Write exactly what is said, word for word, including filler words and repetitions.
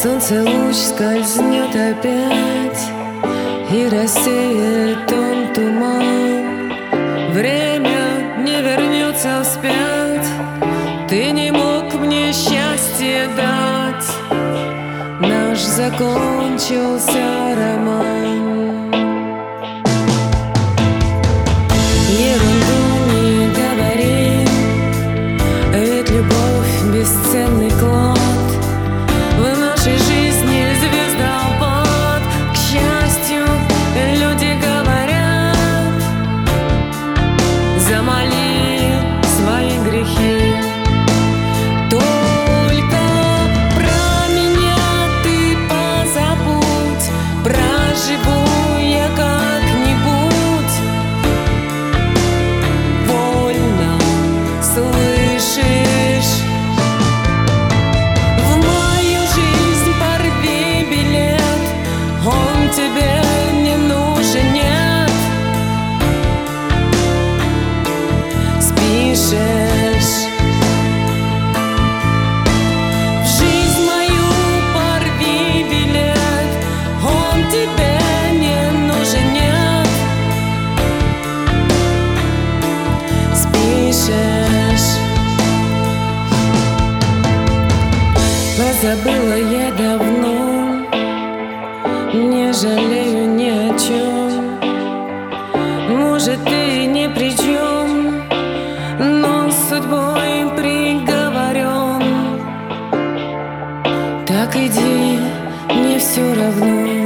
Солнце луч скользнет опять и рассеет он туман. Время не вернется вспять. Ты не мог мне счастье дать. Наш закончился роман. Ерунду не говори, ведь любовь бесценный клад. В нашей жизни звездопад. К счастью, люди говорят: замоли свои грехи. Только про меня ты позабудь, проживу я как-нибудь вольно, слышишь? Тебе не нужен, нет. Спишешь в жизнь мою, порви билет. Он тебе не нужен, нет. Спишешь. Позабыла я давно, не жалею ни о чем. Может, ты ни при чем, но судьбой приговорен. Так иди, мне все равно.